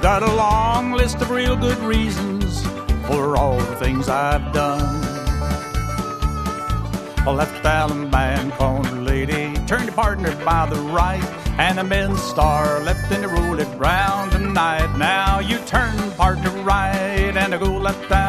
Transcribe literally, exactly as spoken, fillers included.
got a long list of real good reasons for all the things I've done. I left Alabama corner lady, turned to partner by the right, and a men's star left and to roll it round tonight. Now you turn partner right and I go left down